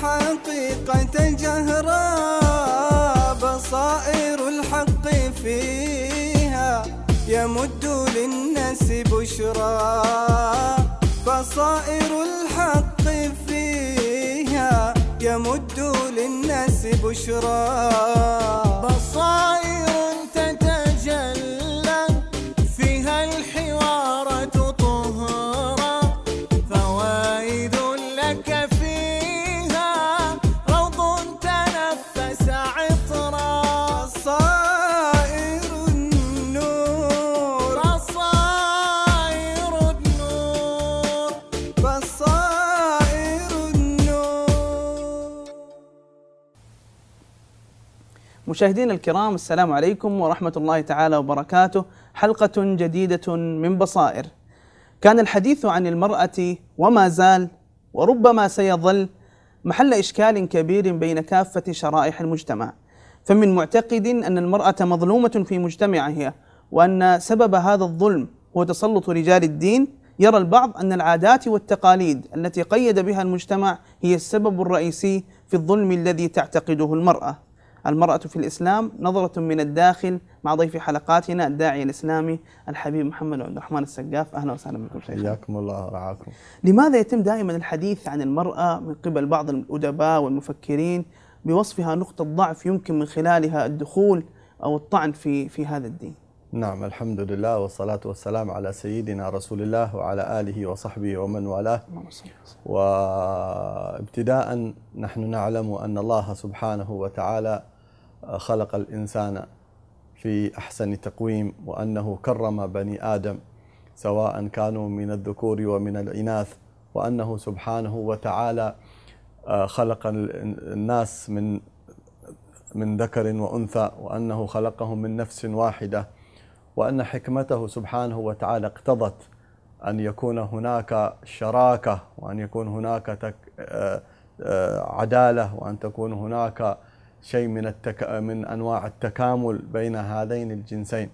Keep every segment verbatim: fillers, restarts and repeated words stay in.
الحقيقة جهرا، بصائر الحق فيها يمد للناس بشرى، بصائر الحق فيها يمد للناس بشرى، بصائر تتجلى فيها الحوار طهرا، فوائد لك فيها روض تنفس عطرا، بصائر النور بصائر النور بصائر النور. مشاهدينا الكرام، السلام عليكم ورحمة الله تعالى وبركاته. حلقة جديدة من بصائر. كان الحديث عن المرأة وما زال وربما سيظل محل إشكال كبير بين كافة شرائح المجتمع، فمن معتقد أن المرأة مظلومة في مجتمعها وأن سبب هذا الظلم هو تسلط رجال الدين، يرى البعض أن العادات والتقاليد التي قيد بها المجتمع هي السبب الرئيسي في الظلم الذي تعتقده المرأة. المرأة في الإسلام نظرة من الداخل، مع ضيف حلقاتنا الداعي الإسلامي الحبيب محمد عبد الرحمن السقاف. أهلا وسهلا بكم شيخ. حياكم الله ورعاكم. لماذا يتم دائما الحديث عن المرأة من قبل بعض الأدباء والمفكرين بوصفها نقطة ضعف يمكن من خلالها الدخول أو الطعن في في هذا الدين؟ نعم، الحمد لله والصلاة والسلام على سيدنا رسول الله وعلى آله وصحبه ومن والاه. وابتداء نحن نعلم أن الله سبحانه وتعالى خلق الإنسان في أحسن تقويم، وأنه كرم بني آدم سواء كانوا من الذكور ومن الإناث، وأنه سبحانه وتعالى خلق الناس من من ذكر وأنثى، وأنه خلقهم من نفس واحدة، وأن حكمته سبحانه وتعالى اقتضت أن يكون هناك شراكة، وأن يكون هناك عدالة، وأن تكون هناك شيء من التك... من أنواع التكامل بين هذين الجنسين.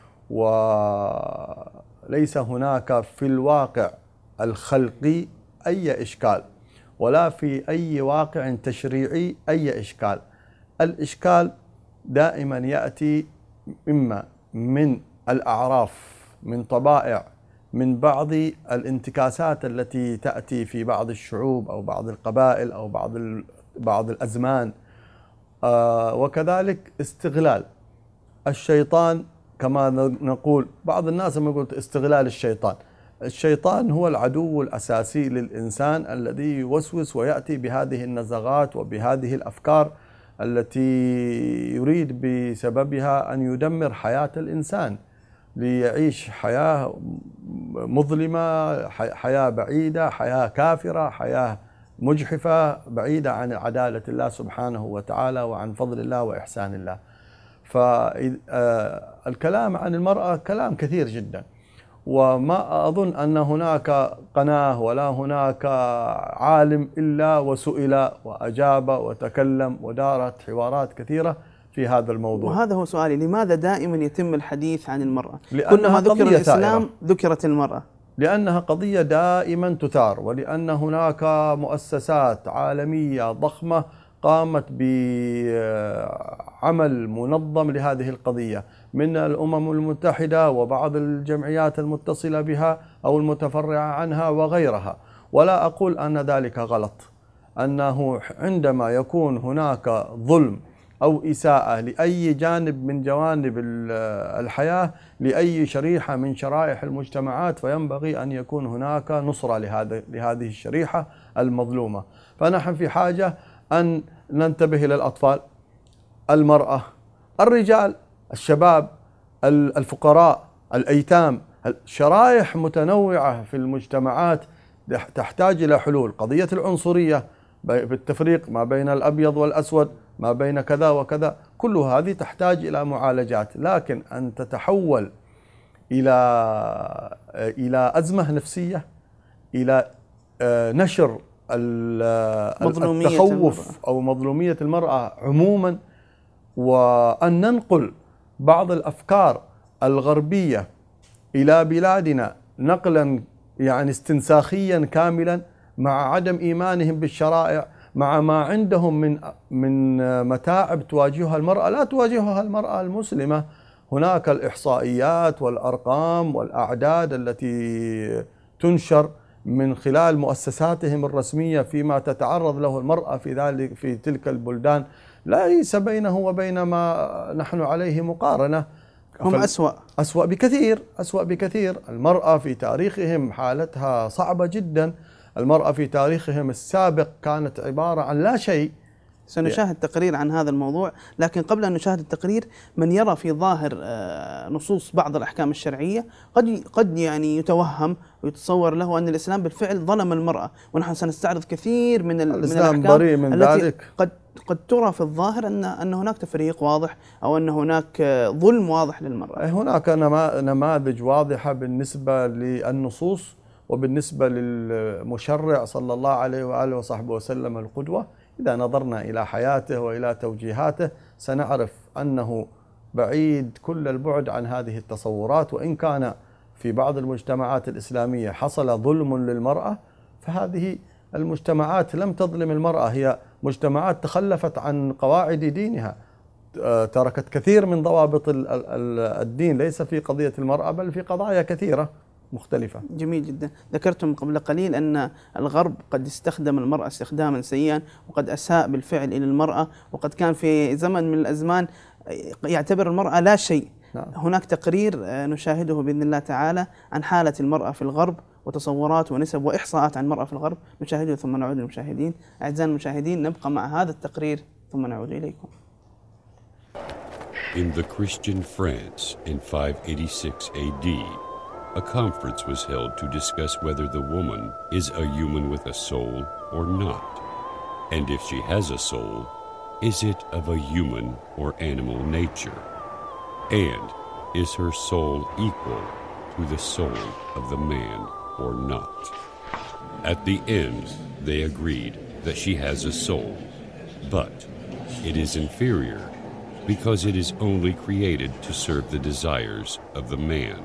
وليس هناك في الواقع الخلقي أي إشكال، ولا في أي واقع تشريعي أي إشكال. الإشكال دائما يأتي إما من الأعراف، من طبائع، من بعض الانتكاسات التي تأتي في بعض الشعوب أو بعض القبائل أو بعض بعض الأزمان، آه وكذلك استغلال الشيطان. كما نقول بعض الناس لما يقول استغلال الشيطان، الشيطان هو العدو الأساسي للإنسان الذي يوسوس ويأتي بهذه النزغات وبهذه الأفكار التي يريد بسببها أن يدمر حياة الإنسان ليعيش حياة مظلمة، حياة بعيدة، حياة كافرة، حياة مجحفة بعيدة عن عدالة الله سبحانه وتعالى وعن فضل الله وإحسان الله. فالكلام عن المرأة كلام كثير جدا، وما أظن أن هناك قناة ولا هناك عالم إلا وسئل وأجاب وتكلم ودارت حوارات كثيرة في هذا الموضوع. وهذا هو سؤالي، لماذا دائما يتم الحديث عن المرأة؟ كلما ذكر الإسلام ثائرة. ذكرت المرأة، لأنها قضية دائما تثار، ولأن هناك مؤسسات عالمية ضخمة قامت بعمل منظم لهذه القضية، من الأمم المتحدة وبعض الجمعيات المتصلة بها أو المتفرعة عنها وغيرها. ولا أقول أن ذلك غلط، أنه عندما يكون هناك ظلم أو إساءة لأي جانب من جوانب الحياة، لأي شريحة من شرائح المجتمعات، فينبغي أن يكون هناك نصرة لهذه الشريحة المظلومة. فنحن في حاجة أن ننتبه إلى الأطفال، المرأة، الرجال، الشباب، الفقراء، الأيتام، شرائح متنوعة في المجتمعات تحتاج إلى حلول. قضية العنصرية بالتفريق ما بين الأبيض والأسود، ما بين كذا وكذا، كل هذه تحتاج إلى معالجات، لكن أن تتحول إلى إلى أزمة نفسية، إلى نشر التخوف أو مظلومية المرأة عموما، وأن ننقل بعض الأفكار الغربية إلى بلادنا نقلا يعني استنساخيا كاملا، مع عدم إيمانهم بالشرائع، مع ما عندهم من من متاعب تواجهها المرأة لا تواجهها المرأة المسلمة. هناك الإحصائيات والأرقام والأعداد التي تنشر من خلال مؤسساتهم الرسمية فيما تتعرض له المرأة في ذلك في تلك البلدان ليس بينه وبين ما نحن عليه مقارنة. هم أسوأ أسوأ بكثير أسوأ بكثير. المرأة في تاريخهم حالتها صعبة جدا. المرأة في تاريخهم السابق كانت عبارة عن لا شيء. سنشاهد تقرير عن هذا الموضوع، لكن قبل أن نشاهد التقرير من يرى في ظاهر نصوص بعض الأحكام الشرعية قد قد يعني يتوهم ويتصور له أن الإسلام بالفعل ظلم المرأة، ونحن سنستعرض كثير من الإسلام بريء من التي ذلك. قد قد ترى في الظاهر أن أن هناك تفريق واضح أو أن هناك ظلم واضح للمرأة. هناك نماذج واضحة بالنسبة للنصوص وبالنسبة للمشرع صلى الله عليه وآله وصحبه وسلم القدوة. إذا نظرنا إلى حياته وإلى توجيهاته سنعرف أنه بعيد كل البعد عن هذه التصورات. وإن كان في بعض المجتمعات الإسلامية حصل ظلم للمرأة، فهذه المجتمعات لم تظلم المرأة، هي مجتمعات تخلفت عن قواعد دينها، تركت كثير من ضوابط الدين، ليس في قضية المرأة بل في قضايا كثيرة مختلفة. جميل جدا. ذكرتم قبل قليل أن الغرب قد استخدم المرأة استخداما سيئا وقد أساء بالفعل إلى المرأة، وقد كان في زمن من الأزمان يعتبر المرأة لا شيء. نعم. هناك تقرير نشاهده بإذن الله تعالى عن حالة المرأة في الغرب وتصورات ونسب وإحصاءات عن المرأة في الغرب، نشاهده ثم نعود للمشاهدين. أعزائي المشاهدين، نبقى مع هذا التقرير ثم نعود إليكم. In the Christian France in five eighty-six A D, a conference was held to discuss whether the woman is a human with a soul or not, and if she has a soul, is it of a human or animal nature, and is her soul equal to the soul of the man or not. At the end, they agreed that she has a soul, but it is inferior because it is only created to serve the desires of the man.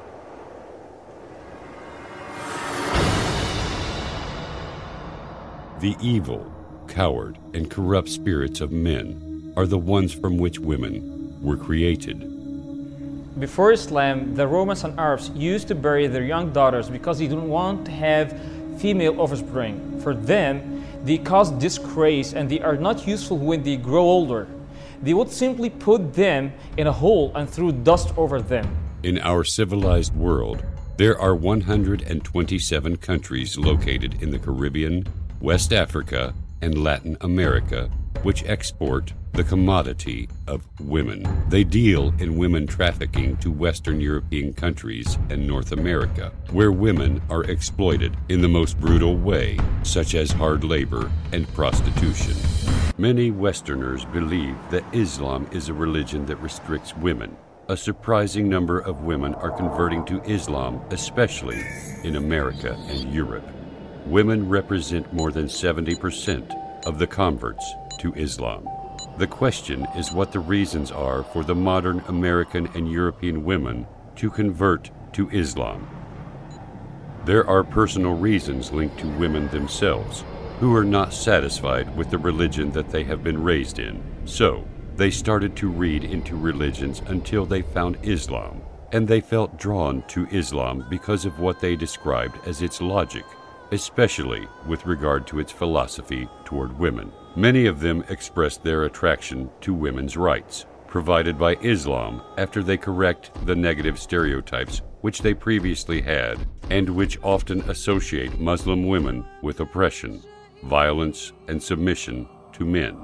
The evil, coward, and corrupt spirits of men are the ones from which women were created. Before Islam, the Romans and Arabs used to bury their young daughters because they didn't want to have female offspring. For them, they cause disgrace and they are not useful when they grow older. They would simply put them in a hole and throw dust over them. In our civilized world, there are one hundred twenty-seven countries located in the Caribbean, West Africa, and Latin America, which export the commodity of women. They deal in women trafficking to Western European countries and North America, where women are exploited in the most brutal way, such as hard labor and prostitution. Many Westerners believe that Islam is a religion that restricts women. A surprising number of women are converting to Islam, especially in America and Europe. Women represent more than seventy percent of the converts to Islam. The question is what the reasons are for the modern American and European women to convert to Islam. There are personal reasons linked to women themselves who are not satisfied with the religion that they have been raised in. So, they started to read into religions until they found Islam, and they felt drawn to Islam because of what they described as its logic, especially with regard to its philosophy toward women. Many of them expressed their attraction to women's rights, provided by Islam after they correct the negative stereotypes which they previously had and which often associate Muslim women with oppression, violence, and submission to men.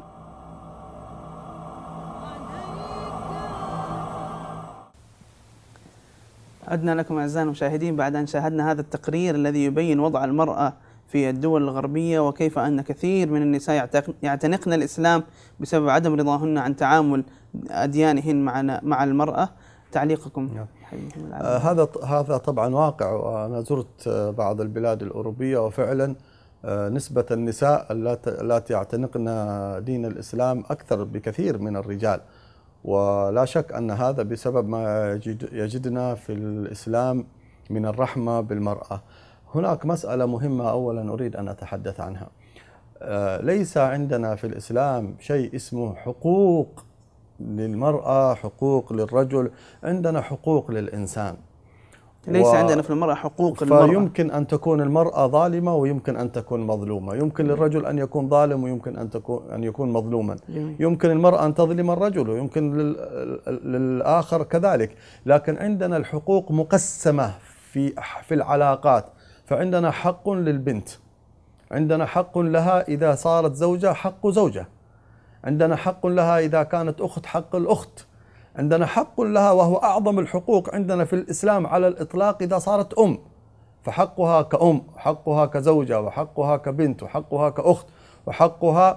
عدنا لكم أعزائنا المشاهدين بعد أن شاهدنا هذا التقرير الذي يبين وضع المرأة في الدول الغربية وكيف أن كثير من النساء يعتنقن الإسلام بسبب عدم رضاهن عن تعامل أديانهن مع مع المرأة. تعليقكم؟ آه هذا هذا طبعا واقع. وأنا زرت بعض البلاد الأوروبية وفعلا آه نسبة النساء التي يعتنقن دين الإسلام أكثر بكثير من الرجال، ولا شك أن هذا بسبب ما يجدنا في الإسلام من الرحمة بالمرأة. هناك مسألة مهمة أولا أريد أن أتحدث عنها. ليس عندنا في الإسلام شيء اسمه حقوق للمرأة، حقوق للرجل، عندنا حقوق للإنسان. ليس و... عندنا في المرأة حقوق المرأة. فيمكن أن تكون المرأة ظالمة ويمكن أن تكون مظلومة، يمكن للرجل أن يكون ظالم ويمكن أن تكون أن يكون مظلوما. جميل. يمكن المرأة أن تظلم الرجل ويمكن لل... للآخر كذلك، لكن عندنا الحقوق مقسمة في في العلاقات. فعندنا حق للبنت، عندنا حق لها إذا صارت زوجة حق زوجة، عندنا حق لها إذا كانت أخت حق الأخت، عندنا حق لها وهو أعظم الحقوق عندنا في الإسلام على الإطلاق إذا صارت أم، فحقها كأم، حقها كزوجة، وحقها كبنت، وحقها كأخت، وحقها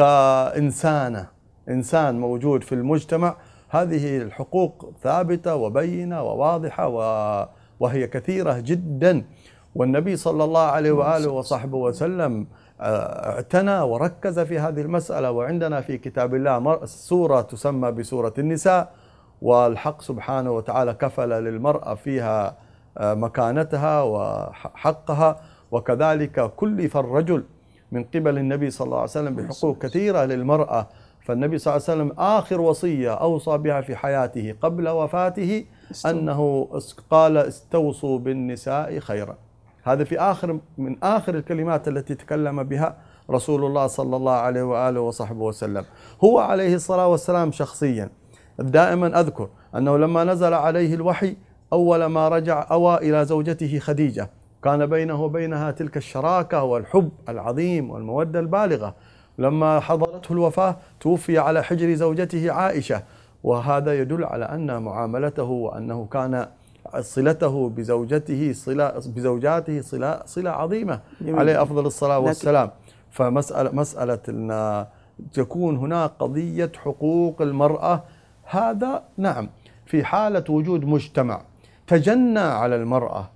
كإنسانة، إنسان موجود في المجتمع. هذه الحقوق ثابتة وبينة وواضحة وهي كثيرة جدا. والنبي صلى الله عليه وآله وصحبه وسلم اعتنى وركز في هذه المسألة. وعندنا في كتاب الله سورة تسمى بسورة النساء، والحق سبحانه وتعالى كفل للمرأة فيها مكانتها وحقها، وكذلك كلف الرجل من قبل النبي صلى الله عليه وسلم بحقوق كثيرة للمرأة. فالنبي صلى الله عليه وسلم آخر وصية أوصى بها في حياته قبل وفاته أنه قال استوصوا بالنساء خيرا. هذا في آخر من آخر الكلمات التي تكلم بها رسول الله صلى الله عليه وآله وصحبه وسلم. هو عليه الصلاة والسلام شخصيا دائما أذكر أنه لما نزل عليه الوحي أول ما رجع أوى إلى زوجته خديجة، كان بينه وبينها تلك الشراكة والحب العظيم والمودة البالغة. لما حضرته الوفاة توفي على حجر زوجته عائشة، وهذا يدل على أن معاملته وأنه كان صلته بزوجته صلة بزوجاته صلة صلة عظيمة عليه أفضل الصلاة والسلام. فمسألة مسألة أن تكون هناك قضية حقوق المرأة، هذا نعم في حالة وجود مجتمع تجنى على المرأة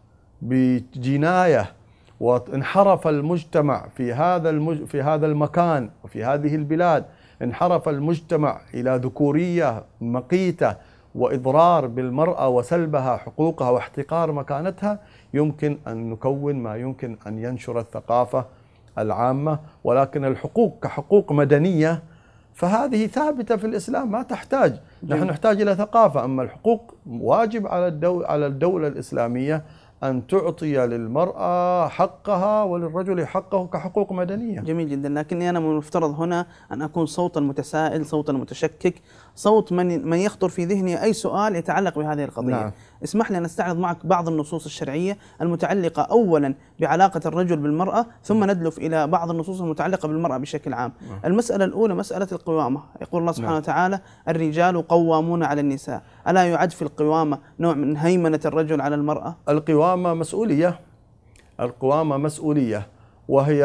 بجناية وانحرف المجتمع في هذا المج... في هذا المكان وفي هذه البلاد، انحرف المجتمع إلى ذكورية مقيتة وإضرار بالمرأة وسلبها حقوقها واحتقار مكانتها، يمكن أن نكون ما يمكن أن ينشر الثقافة العامة. ولكن الحقوق كحقوق مدنية فهذه ثابتة في الإسلام، ما تحتاج، نحن نحتاج إلى ثقافة. أما الحقوق واجب على الدولة, على الدولة الإسلامية أن تعطي للمرأة حقها وللرجل حقه كحقوق مدنية. جميل جدا. لكني أنا من المفترض هنا أن أكون صوتا متسائل، صوتا متشكك، صوت من من يخطر في ذهني أي سؤال يتعلق بهذه القضية. نعم. اسمح لي أن أستعرض معك بعض النصوص الشرعية المتعلقة أولا بعلاقة الرجل بالمرأة، ثم ندلف إلى بعض النصوص المتعلقة بالمرأة بشكل عام. نعم. المسألة الأولى مسألة القوامة. يقول الله سبحانه نعم. وتعالى الرجال قوامون على النساء. ألا يعد في القوامة نوع من هيمنة الرجل على المرأة؟ القوامة مسؤولية، القوامة مسؤولية، وهي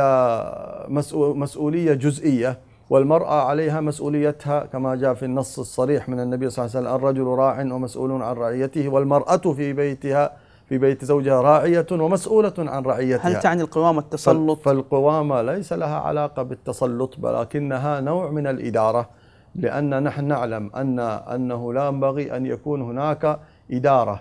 مسؤولية جزئية، والمرأة عليها مسؤوليتها كما جاء في النص الصريح من النبي صلى الله عليه وسلم: الرجل راع ومسؤول عن رعيته، والمرأة في بيتها في بيت زوجها راعية ومسؤولة عن رعيتها. هل تعني القوامة التسلط؟ فالقوامة ليس لها علاقة بالتسلط، ولكنها نوع من الإدارة، لأن نحن نعلم أن أنه لا ينبغي أن يكون هناك إدارة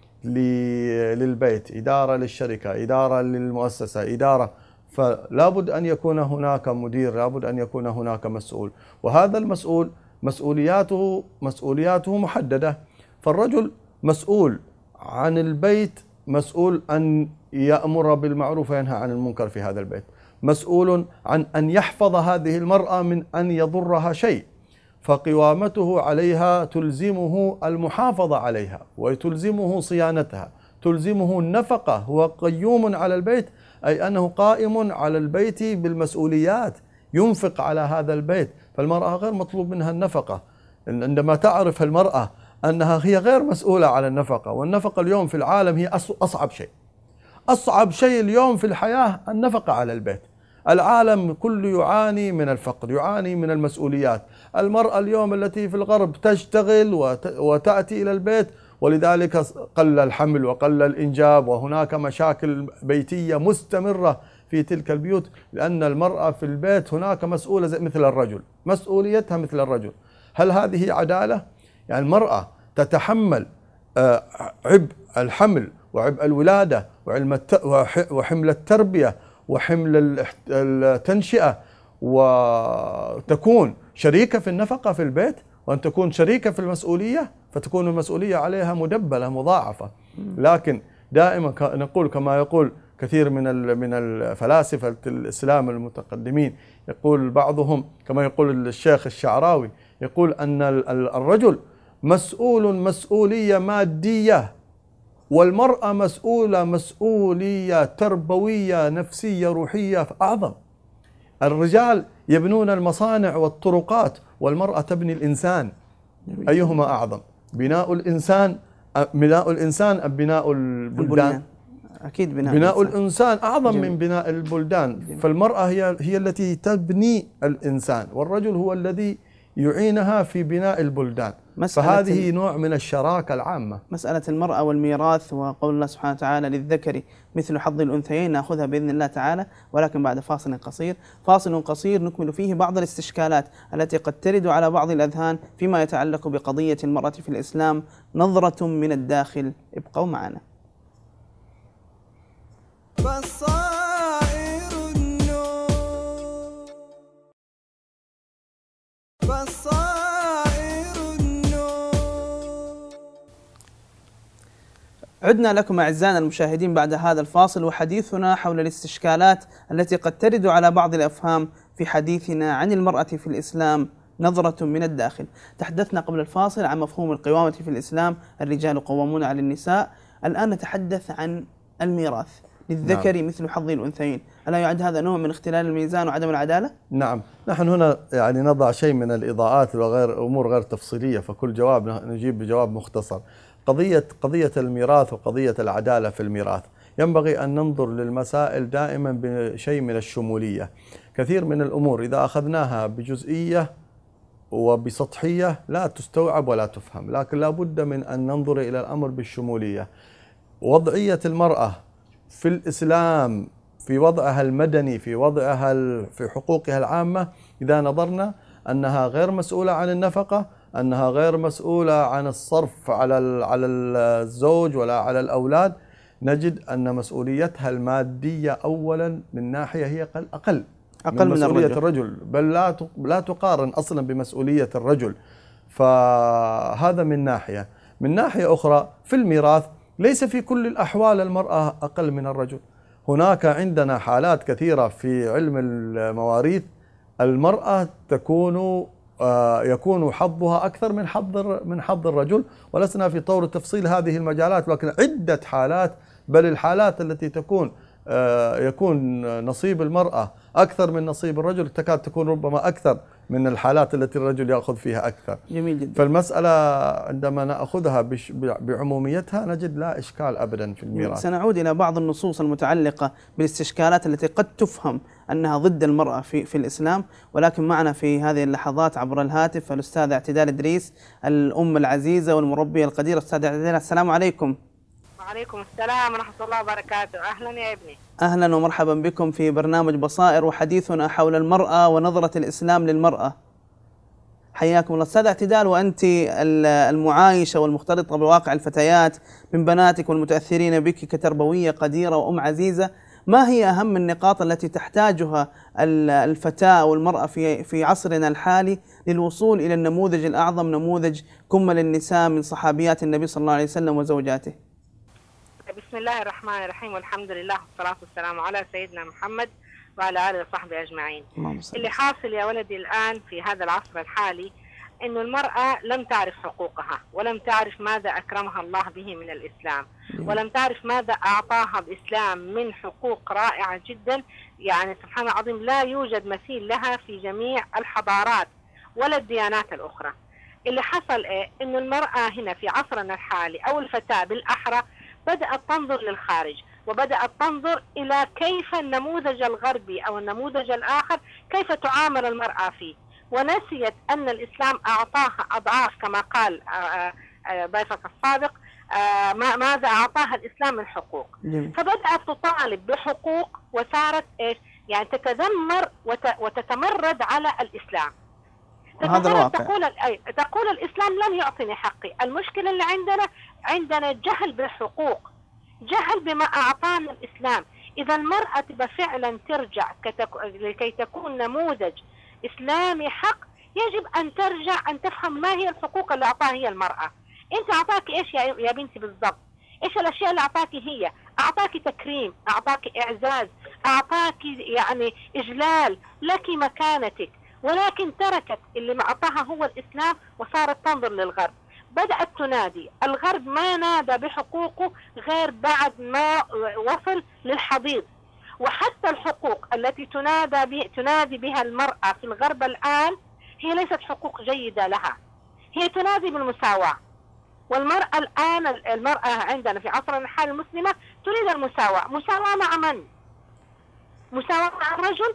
للبيت، إدارة للشركة، إدارة للمؤسسة، إدارة، فلا بد أن يكون هناك مدير، لا بد أن يكون هناك مسؤول، وهذا المسؤول مسؤولياته مسؤولياته محددة. فالرجل مسؤول عن البيت، مسؤول أن يأمر بالمعروف وينهى عن المنكر في هذا البيت، مسؤول عن أن يحفظ هذه المرأة من أن يضرها شيء، فقوامته عليها تلزمه المحافظة عليها وتلزمه صيانتها، تلزمه النفقة. هو قيوم على البيت، أي أنه قائم على البيت بالمسؤوليات، ينفق على هذا البيت. فالمرأة غير مطلوب منها النفقة. عندما تعرف المرأة أنها هي غير مسؤولة على النفقة، والنفقة اليوم في العالم هي أصعب شيء، أصعب شيء اليوم في الحياة النفقة على البيت. العالم كله يعاني من الفقر، يعاني من المسؤوليات. المرأة اليوم التي في الغرب تشتغل وتأتي إلى البيت، ولذلك قل الحمل وقل الإنجاب، وهناك مشاكل بيتية مستمرة في تلك البيوت، لأن المرأة في البيت هناك مسؤولة مثل الرجل، مسؤوليتها مثل الرجل. هل هذه عدالة؟ يعني المرأة تتحمل عبء الحمل وعبء الولادة وحمل التربية وحمل التنشئة وتكون شريكة في النفقة في البيت، وأن تكون شريكة في المسؤولية، فتكون المسؤولية عليها مدبلة مضاعفة. لكن دائما نقول كما يقول كثير من من الفلاسفة الإسلام المتقدمين، يقول بعضهم كما يقول الشيخ الشعراوي، يقول أن الرجل مسؤول مسؤولية مادية، والمرأة مسؤولة مسؤولية تربوية نفسية روحية أعظم. الرجال يبنون المصانع والطرقات، والمرأة تبني الإنسان. أيهما أعظم؟ بناء الإنسان بناء الإنسان أم بناء البلدان؟ أكيد بناء, بناء الإنسان, الإنسان أعظم جميل. من بناء البلدان. جميل. فالمرأة هي هي التي تبني الإنسان، والرجل هو الذي يعينها في بناء البلدان. فهذه نوع من الشراكة العامة. مسألة المرأة والميراث، وقول الله سبحانه وتعالى للذكر مثل حظ الأنثيين، نأخذها بإذن الله تعالى، ولكن بعد فاصل قصير. فاصل قصير نكمل فيه بعض الاستشكالات التي قد ترد على بعض الأذهان فيما يتعلق بقضية المرأة في الإسلام، نظرة من الداخل. ابقوا معنا. بصائر النور بصائر النور. عدنا لكم أعزائنا المشاهدين بعد هذا الفاصل، وحديثنا حول الاستشكالات التي قد ترد على بعض الأفهام في حديثنا عن المرأة في الإسلام، نظرة من الداخل. تحدثنا قبل الفاصل عن مفهوم القوامة في الإسلام، الرجال قوامون على النساء. الآن نتحدث عن الميراث، للذكر نعم. مثل حظ الأنثيين. ألا يعد هذا نوع من اختلال الميزان وعدم العدالة؟ نعم، نحن هنا يعني نضع شيء من الإضاءات وغير أمور غير تفصيلية، فكل جواب نجيب بجواب مختصر. قضية قضية الميراث وقضية العدالة في الميراث، ينبغي أن ننظر للمسائل دائما بشيء من الشمولية. كثير من الأمور إذا أخذناها بجزئية وبسطحية لا تستوعب ولا تفهم، لكن لا بد من أن ننظر إلى الأمر بالشمولية. وضعية المرأة في الإسلام، في وضعها المدني، في وضعها في حقوقها العامة، إذا نظرنا أنها غير مسؤولة عن النفقة، أنها غير مسؤولة عن الصرف على على الزوج ولا على الأولاد، نجد أن مسؤوليتها المادية أولا من ناحية هي أقل أقل أقل من, من مسؤولية الرجل. الرجل، بل لا لا تقارن أصلا بمسؤولية الرجل. فهذا من ناحية. من ناحية أخرى في الميراث ليس في كل الأحوال المرأة أقل من الرجل. هناك عندنا حالات كثيرة في علم المواريث المرأة تكون يكون حظها أكثر من حظ من حظ الرجل، ولسنا في طور تفصيل هذه المجالات، لكن عدة حالات، بل الحالات التي تكون يكون نصيب المرأة أكثر من نصيب الرجل تكاد تكون ربما أكثر من الحالات التي الرجل يأخذ فيها أكثر. جميل جدا. فالمسألة عندما نأخذها بعموميتها نجد لا إشكال أبدا في الميراث. سنعود إلى بعض النصوص المتعلقة بالاستشكالات التي قد تفهم أنها ضد المرأة في, في الإسلام، ولكن معنا في هذه اللحظات عبر الهاتف الأستاذ اعتدال إدريس، الأم العزيزة والمربية القديرة. أستاذ اعتدال، السلام عليكم. وعليكم السلام ورحمة الله وبركاته. أهلا يا ابني. أهلا ومرحبا بكم في برنامج بصائر، وحديثنا حول المرأة ونظرة الإسلام للمرأة. حياكم الله أستاذ اعتدال، وأنت المعايشة والمختلطة بواقع الفتيات من بناتك والمتأثرين بك كتربوية قديرة وأم عزيزة، ما هي أهم النقاط التي تحتاجها الفتاة والمرأة في في عصرنا الحالي للوصول إلى النموذج الأعظم، نموذج كمل النساء من صحابيات النبي صلى الله عليه وسلم وزوجاته؟ بسم الله الرحمن الرحيم، والحمد لله والصلاة والسلام على سيدنا محمد وعلى آله وصحبه أجمعين. اللي حاصل يا ولدي الآن في هذا العصر الحالي إنه المرأة لم تعرف حقوقها، ولم تعرف ماذا أكرمها الله به من الإسلام، ولم تعرف ماذا أعطاها الإسلام من حقوق رائعة جدا، يعني سبحان الله العظيم لا يوجد مثيل لها في جميع الحضارات ولا الديانات الأخرى. اللي حصل إيه؟ إنه المرأة هنا في عصرنا الحالي أو الفتاة بالأحرى بدأت تنظر للخارج، وبدأت تنظر إلى كيف النموذج الغربي أو النموذج الآخر كيف تعامل المرأة فيه، ونسيت أن الإسلام أعطاها أضعاف كما قال ضيفك السابق ماذا أعطاها الإسلام من حقوق. فبدأت تطالب بحقوق وصارت إيش يعني تتذمر وتتمرد على الإسلام. هذا الواقع. تقول تقول الإسلام لم يعطني حقي. المشكلة اللي عندنا عندنا جهل بالحقوق، جهل بما أعطانا الإسلام. إذا المرأة تبقى فعلا ترجع كتك... لكي تكون نموذج إسلامي حق، يجب أن ترجع أن تفهم ما هي الحقوق اللي أعطاها هي المرأة. أنت أعطاك إيش يا, يا بنتي بالضبط؟ إيش الأشياء اللي أعطاك هي؟ أعطاك تكريم، أعطاك إعزاز، أعطاك يعني إجلال لك مكانتك، ولكن تركت اللي ما أعطاها هو الإسلام وصارت تنظر للغرب. بدأت تنادي، الغرب ما نادى بحقوقه غير بعد ما وصل للحضيض. وحتى الحقوق التي تنادى به تنادي بها المرأة في الغرب الآن هي ليست حقوق جيدة لها، هي تنادي بالمساواة. والمرأة الآن المرأة عندنا في عصرنا الحالي المسلمة تريد المساواة. مساواة مع من؟ مساواة مع الرجل؟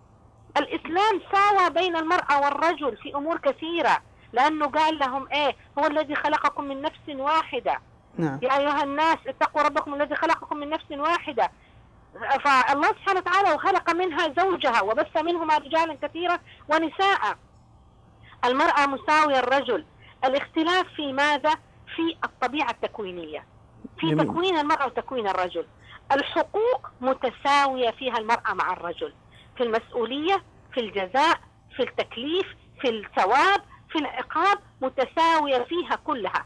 الإسلام ساوى بين المرأة والرجل في أمور كثيرة، لأنه قال لهم إيه؟ هو الذي خلقكم من نفس واحدة. نعم. يا أيها الناس اتقوا ربكم الذي خلقكم من نفس واحدة. فالله سبحانه وتعالى وخلق منها زوجها وبث منهما رجالا كثيرا ونساء. المرأة مساوية الرجل. الاختلاف في ماذا؟ في الطبيعة التكوينية، في جميل. تكوين المرأة وتكوين الرجل. الحقوق متساوية فيها المرأة مع الرجل، في المسؤولية، في الجزاء، في التكليف، في الثواب، في العقاب، متساوية فيها كلها.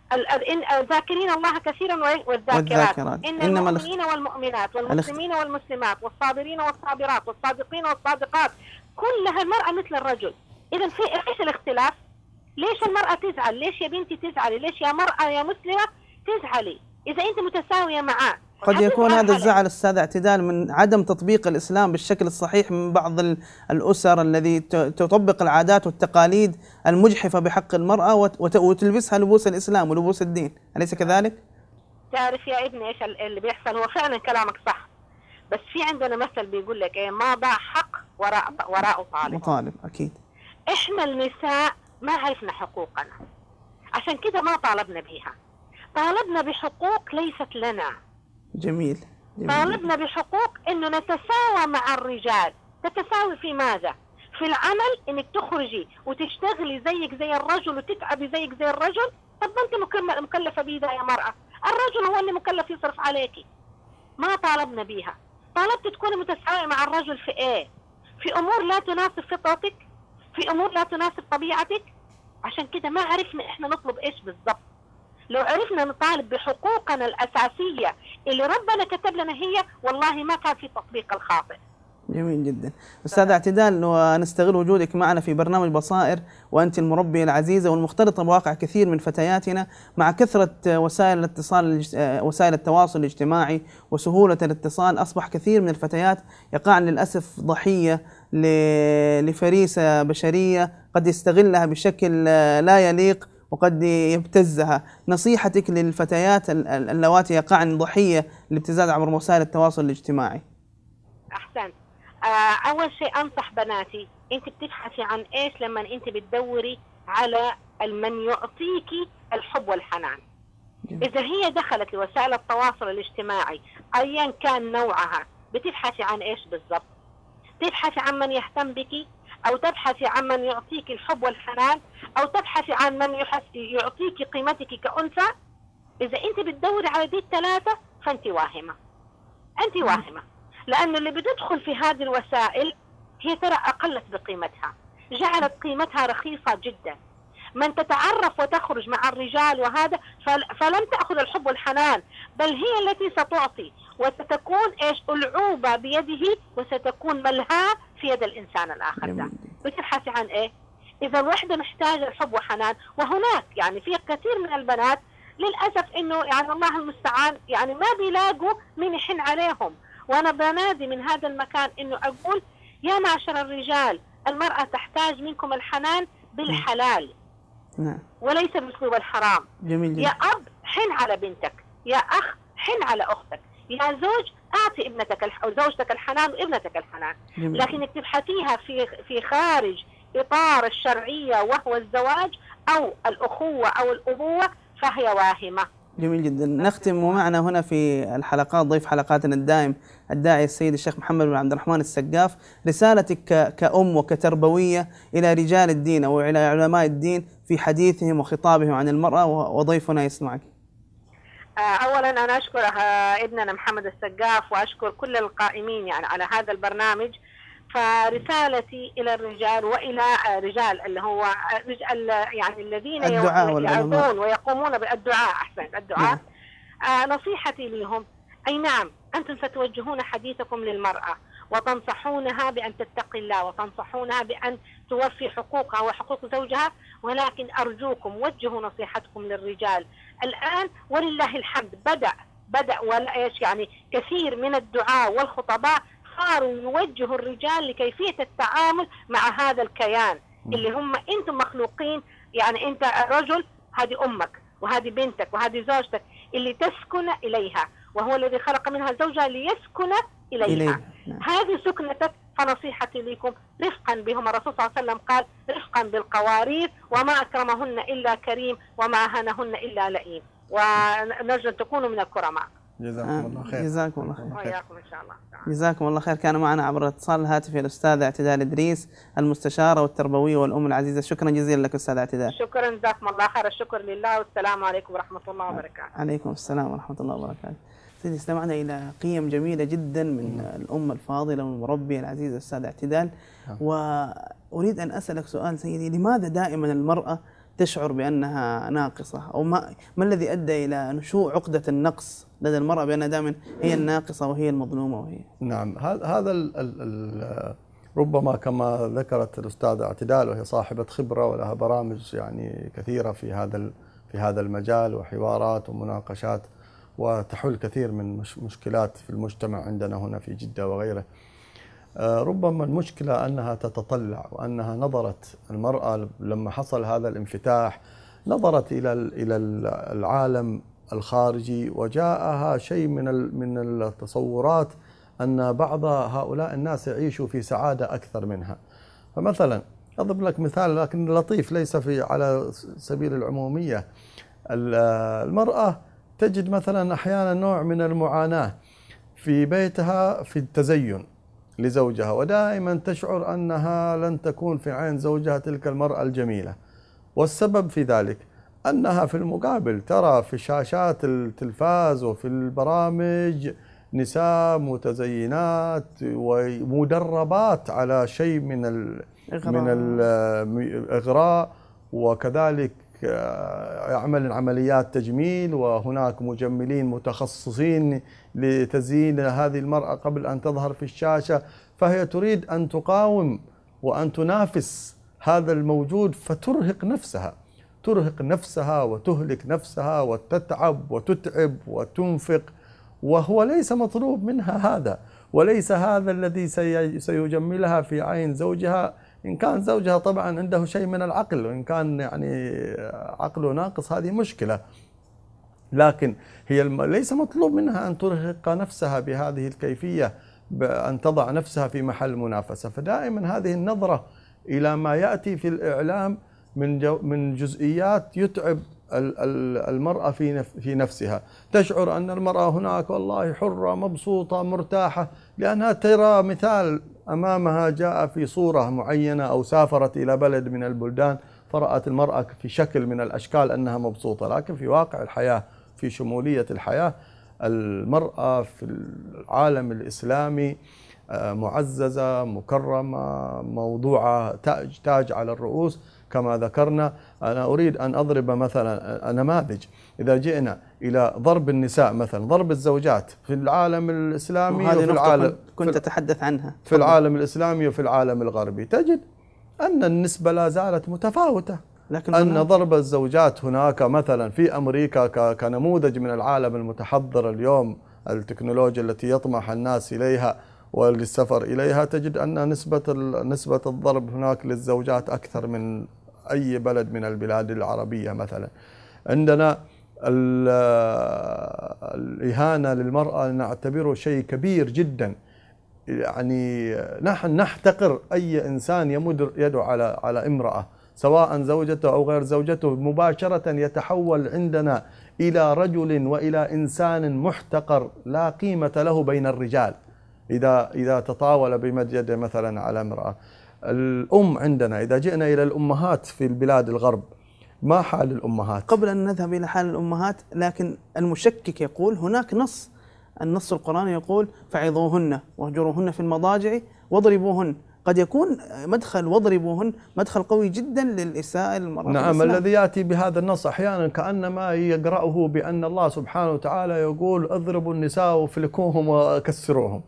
الذاكرين الله كثيرا والذاكرات، والذاكرات. إن إنما المؤمنين والمؤمنات والمسلمين والمسلمات والصابرين والصابرات والصادقين والصادقات كلها المرأة مثل الرجل. إذا في إيش الاختلاف؟ ليش المرأة تزعل؟ ليش يا بنتي تزعلي؟ ليش يا مرأة يا مسلمة تزعلي إذا أنت متساوية معاه؟ قد يكون هذا الزعل أستاذ اعتدال من عدم تطبيق الإسلام بالشكل الصحيح من بعض الأسر الذي تطبق العادات والتقاليد المجحفة بحق المرأة وتلبسها لبوس الإسلام ولبوس الدين، أليس كذلك؟ تعرف يا ابني إيش اللي بيحصل؟ هو فعلا كلامك صح، بس في عندنا مثل بيقول لك إيه؟ ما ضاع حق وراء وراء طالب. مطالب أكيد. إحنا النساء ما عرفنا حقوقنا، عشان كده ما طالبنا بها. طالبنا بحقوق ليست لنا. جميل. جميل. طالبنا بحقوق انه نتساوى مع الرجال. تتساوي في ماذا؟ في العمل، انك تخرجي وتشتغلي زيك زي الرجل وتتعبي زيك زي الرجل. طب انت مكلفه بيها يا مرأة، الرجل هو اللي مكلف يصرف عليكي. ما طالبنا بيها. طالبت تكوني متساوية مع الرجل في ايه؟ في امور لا تناسب فطرتك، في امور لا تناسب طبيعتك. عشان كده ما عرفنا احنا نطلب ايش بالضبط. لو عرفنا نطالب بحقوقنا الأساسية اللي ربنا كتب لنا هي، والله ما كان في تطبيق الخاطئ. جميل جدا. أستاذ اعتدال، ونستغل وجودك معنا في برنامج بصائر وأنت المربية العزيزة والمختلطة بواقع كثير من فتياتنا، مع كثرة وسائل الاتصال وسائل التواصل الاجتماعي وسهولة الاتصال، أصبح كثير من الفتيات يقعن للأسف ضحية لفريسة بشرية قد يستغلها بشكل لا يليق وقد يبتزها. نصيحتك للفتيات اللواتي يقعن ضحية للابتزاز عبر وسائل التواصل الاجتماعي؟ أحسنت. آه أول شيء أنصح بناتي، أنت بتبحثي عن إيش لما أنت بتدوري على من يعطيكي الحب والحنان؟ جميل. إذا هي دخلت لوسائل التواصل الاجتماعي أيا كان نوعها، بتبحثي عن إيش بالضبط؟ تبحثي عن من يهتم بك، أو تبحثي عن من يعطيك الحب والحنان، أو تبحثي عن من يعطيك قيمتك كأنثى؟ إذا أنت بتدوري على دي الثلاثة فأنت واهمة. أنت واهمة، لأن اللي بتدخل في هذه الوسائل هي ترى أقلت بقيمتها، جعلت قيمتها رخيصة جدا. من تتعرف وتخرج مع الرجال وهذا فلم تأخذ الحب والحنان، بل هي التي ستعطي وستكون إيش؟ ألعوبة بيده وستكون ملهاة في يد الإنسان الآخر ده. بتبحثي عن إيه؟ إذا الوحدة محتاجة الحب وحنان، وهناك يعني في كثير من البنات للأسف إنه يعني الله المستعان يعني ما بيلاقوا من يحن عليهم. وأنا بنادي من هذا المكان إنه أقول يا معشر الرجال، المرأة تحتاج منكم الحنان بالحلال، نعم، وليس بأسلوب الحرام. جميل جدا. يا أب حن على بنتك، يا أخ حن على أختك، يا زوج أعطي ابنتك الح... أو زوجتك الحنان وابنتك الحنان. جميل. لكنك تبحثيها في في خارج إطار الشرعية وهو الزواج أو الأخوة أو الأبوة فهي واهمة. جميل جدا. نختم ومعنا هنا في الحلقات ضيف حلقاتنا الدائم الداعي السيد الشيخ محمد بن عبد الرحمن السقاف. رسالتك كأم وكتربوية إلى رجال الدين أو إلى علماء الدين في حديثهم وخطابهم عن المرأة، وضيفنا يسمعك. أولا أنا أشكر ابننا محمد السقاف وأشكر كل القائمين يعني على هذا البرنامج. فرسالتي إلى الرجال وإلى رجال اللي هو رجال يعني الذين يعظون ويقومون بالدعاء، أحسن الدعاء. آه نصيحتي لهم، أي نعم أنتم ستوجهون حديثكم للمرأة وتنصحونها بأن تتقي الله وتنصحونها بأن توفي حقوقها وحقوق زوجها، ولكن أرجوكم وجهوا نصيحتكم للرجال الآن. ولله الحمد بدأ بدأ ولا إيش يعني كثير من الدعاء والخطباء صاروا يوجهوا الرجال لكيفية التعامل مع هذا الكيان اللي هم أنتم مخلوقين. يعني أنت رجل، هذه أمك وهذه بنتك وهذه زوجتك اللي تسكن إليها، وهو الذي خلق منها زوجها ليسكن إليها. إليه. هذه سكنتك. فنصيحتي لكم رفقا بهم. الرسول صلى الله عليه وسلم قال رفقا بالقوارير، وما أكرمهن إلا كريم وما أهانهن إلا لئيم، ونرجو أن تكونوا من الكرماء. جزاكم الله خير. جزاكم الله خير. وإياكم إن شاء الله. جزاكم الله خير. كان معنا عبر الاتصال الهاتفي الأستاذة اعتدال إدريس، المستشارة والتربوية والأم العزيزة. شكرا جزيلا لك أستاذة اعتدال. شكرا، جزاكم الله خير. الشكر لله، والسلام عليكم ورحمة الله وبركاته. عليكم السلام ورحمة الله وبركاته. سيدي استمعنا إلى قيم جميلة جدا من الأم الفاضلة والمربية العزيزة الأستاذة اعتدال، وأريد أن أسألك سؤال سيدي، لماذا دائما المرأة تشعر بأنها ناقصة، أو ما, ما الذي أدى إلى نشوء عقدة النقص لدى المرأة بأنها دائما هي الناقصة وهي المظلومة وهي؟ نعم، هذا ال ال ربما كما ذكرت الأستاذة اعتدال، وهي صاحبة خبرة ولها برامج يعني كثيرة في هذا في هذا المجال، وحوارات ومناقشات، وتحل كثير من مش مشكلات في المجتمع عندنا هنا في جدة وغيره. ربما المشكلة أنها تتطلع، وأنها نظرت المرأة لما حصل هذا الانفتاح نظرت إلى إلى العالم الخارجي، وجاءها شيء من من التصورات أن بعض هؤلاء الناس يعيشوا في سعادة أكثر منها. فمثلا أضرب لك مثال لكن لطيف ليس في على سبيل العمومية. المرأة تجد مثلا أحيانا نوع من المعاناة في بيتها في التزين لزوجها، ودائما تشعر أنها لن تكون في عين زوجها تلك المرأة الجميلة، والسبب في ذلك أنها في المقابل ترى في شاشات التلفاز وفي البرامج نساء متزينات ومدربات على شيء من من الإغراء، وكذلك يعمل عمليات تجميل، وهناك مجملين متخصصين لتزيين هذه المرأة قبل أن تظهر في الشاشة، فهي تريد أن تقاوم وأن تنافس هذا الموجود، فترهق نفسها ترهق نفسها وتهلك نفسها وتتعب وتتعب وتنفق، وهو ليس مطلوب منها هذا، وليس هذا الذي سيجملها في عين زوجها، إن كان زوجها طبعا عنده شيء من العقل، وإن كان يعني عقله ناقص هذه مشكلة، لكن هي ليس مطلوب منها أن ترهق نفسها بهذه الكيفية، بأن تضع نفسها في محل منافسة. فدائما هذه النظرة إلى ما يأتي في الإعلام من من جزئيات يتعب المرأة في في نفسها، تشعر أن المرأة هناك والله حرة مبسوطة مرتاحة، لأنها ترى مثال أمامها جاء في صورة معينة، أو سافرت إلى بلد من البلدان فرأت المرأة في شكل من الأشكال أنها مبسوطة، لكن في واقع الحياة في شمولية الحياة المرأة في العالم الإسلامي معززة مكرمة موضوعة تاج تاج على الرؤوس كما ذكرنا. أنا أريد أن أضرب مثلا نماذج، إذا جئنا إلى ضرب النساء مثلا، ضرب الزوجات في العالم الإسلامي وفي العالم كنت أتحدث عنها في العالم الإسلامي وفي العالم الغربي، تجد أن النسبة لا زالت متفاوتة، لكن أن ضرب الزوجات هناك مثلا في أمريكا كنموذج من العالم المتحضر اليوم، التكنولوجيا التي يطمح الناس إليها وللسفر إليها، تجد أن نسبة نسبة الضرب هناك للزوجات أكثر من أي بلد من البلاد العربية مثلا. عندنا الإهانة للمرأة نعتبره شيء كبير جدا، يعني نحن نحتقر أي إنسان يمد يده على على امرأة سواء زوجته أو غير زوجته، مباشرة يتحول عندنا إلى رجل وإلى إنسان محتقر لا قيمة له بين الرجال إذا إذا تطاول بمد يده مثلا على امرأة. الأم عندنا إذا جئنا إلى الأمهات في البلاد الغرب، ما حال الأمهات؟ قبل أن نذهب إلى حال الأمهات، لكن المشكك يقول هناك نص، النص القرآني يقول فعظوهن واهجروهن في المضاجع واضربوهن. قد يكون مدخل واضربوهن مدخل قوي جدا للإساءة للمرأة. نعم، الذي يأتي بهذا النص أحيانا كأنما يقرأه بأن الله سبحانه وتعالى يقول اضربوا النساء وفلكوهم وكسروهم.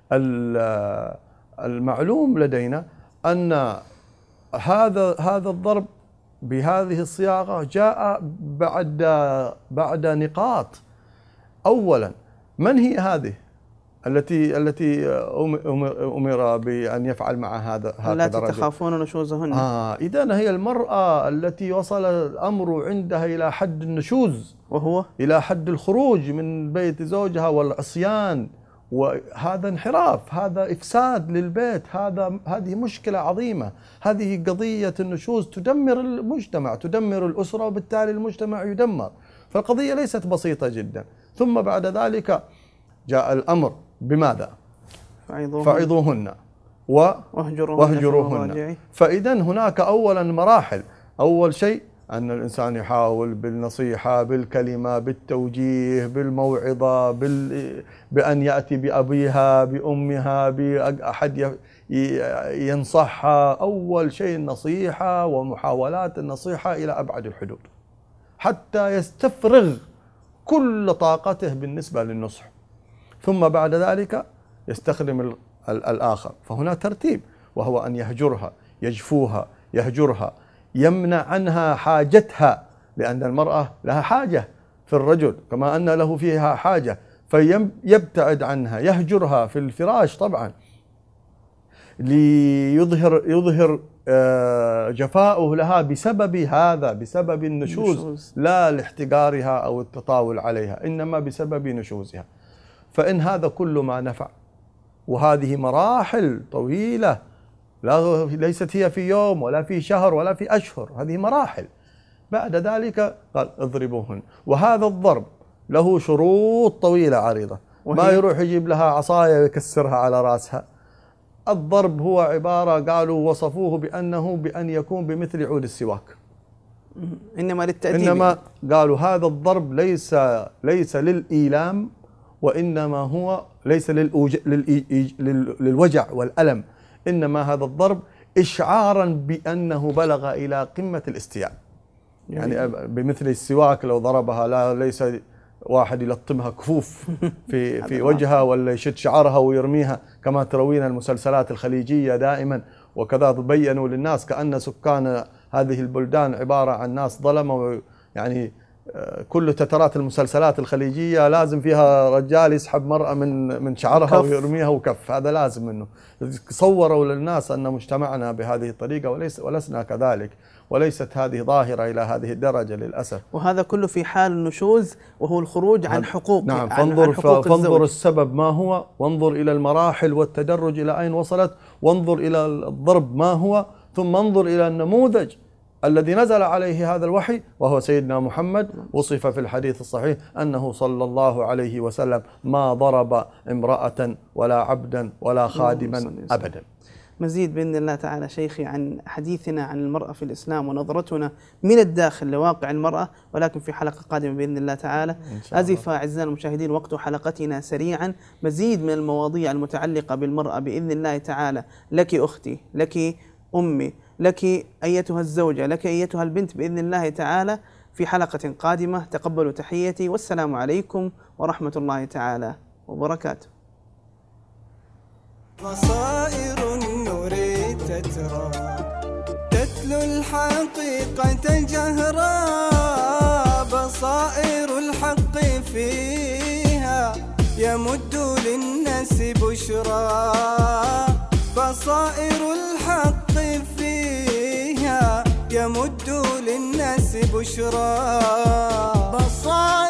المعلوم لدينا أن هذا هذا الضرب بهذه الصياغة جاء بعد بعد نقاط. أولا، من هي هذه التي التي أمر بأن يفعل مع هذا هكذا التي رجل؟ تخافون نشوزهن. آه إذن هي المرأة التي وصل الأمر عندها إلى حد النشوز، وهو إلى حد الخروج من بيت زوجها والعصيان، وهذا انحراف، هذا إفساد للبيت، هذا هذه مشكلة عظيمة. هذه قضية النشوز تدمر المجتمع، تدمر الأسرة، وبالتالي المجتمع يدمر. فالقضية ليست بسيطة جدا. ثم بعد ذلك جاء الأمر بماذا؟ فعظوهن واهجروهن. فإذا هناك أولا مراحل. أول شيء أن الإنسان يحاول بالنصيحة، بالكلمة، بالتوجيه، بالموعظة، بال... بأن يأتي بأبيها، بأمها، بأحد ينصحها. أول شيء النصيحة ومحاولات النصيحة إلى أبعد الحدود حتى يستفرغ كل طاقته بالنسبة للنصح. ثم بعد ذلك يستخدم الآخر. فهنا ترتيب، وهو أن يهجرها، يجفوها، يهجرها، يمنع عنها حاجتها، لأن المرأة لها حاجة في الرجل كما أن له فيها حاجة، فيبتعد عنها، يهجرها في الفراش طبعا ليظهر يظهر جفاؤه لها بسبب هذا، بسبب النشوز، لا لاحتقارها أو التطاول عليها، إنما بسبب نشوزها. فإن هذا كل ما نفع، وهذه مراحل طويلة، لا ليست هي في يوم ولا في شهر ولا في أشهر، هذه مراحل. بعد ذلك قال اضربوهن. وهذا الضرب له شروط طويلة عريضة، ما يروح يجيب لها عصاية ويكسرها على رأسها. الضرب هو عبارة، قالوا وصفوه بأنه بأن يكون بمثل عود السواك، إنما للتأديب. إنما قالوا هذا الضرب ليس ليس للإيلام، وإنما هو ليس للأوج... للإيج... للوجع والألم، إنما هذا الضرب إشعارا بأنه بلغ إلى قمة الاستياء. يعني بمثل السواك لو ضربها، لا ليس واحد يلطمها كفوف في في وجهها ولا يشد شعرها ويرميها كما تروين المسلسلات الخليجية دائما، وكذا بينوا للناس كأن سكان هذه البلدان عبارة عن ناس ظلمة. يعني كل تترات المسلسلات الخليجية لازم فيها رجال يسحب مرأة من من شعرها ويرميها وكف، هذا لازم منه. صوروا للناس أن مجتمعنا بهذه الطريقة، وليس ولسنا كذلك، وليست هذه ظاهرة إلى هذه الدرجة للأسف. وهذا كله في حال النشوز، وهو الخروج عن حقوق. نعم، فانظر فانظر السبب ما هو، وانظر إلى المراحل والتدرج إلى أين وصلت، وانظر إلى الضرب ما هو، ثم انظر إلى النموذج الذي نزل عليه هذا الوحي، وهو سيدنا محمد. وصف في الحديث الصحيح أنه صلى الله عليه وسلم ما ضرب امرأة ولا عبدا ولا خادما أبدا. مزيد بإذن الله تعالى شيخي عن حديثنا عن المرأة في الإسلام ونظرتنا من الداخل لواقع المرأة، ولكن في حلقة قادمة بإذن الله تعالى. أزف أعزائنا المشاهدين وقت حلقتنا سريعا. مزيد من المواضيع المتعلقة بالمرأة بإذن الله تعالى، لك أختي، لك أمي، لك أيتها الزوجة، لك أيتها البنت، بإذن الله تعالى في حلقة قادمة. تقبلوا تحيتي، والسلام عليكم ورحمة الله تعالى وبركاته. بصائر النور تترى، تتلو الحقيقة جهرا، بصائر الحق فيها يمد للناس بشرى، بصائر الحق فيها يمد للناس بشرى، بصائر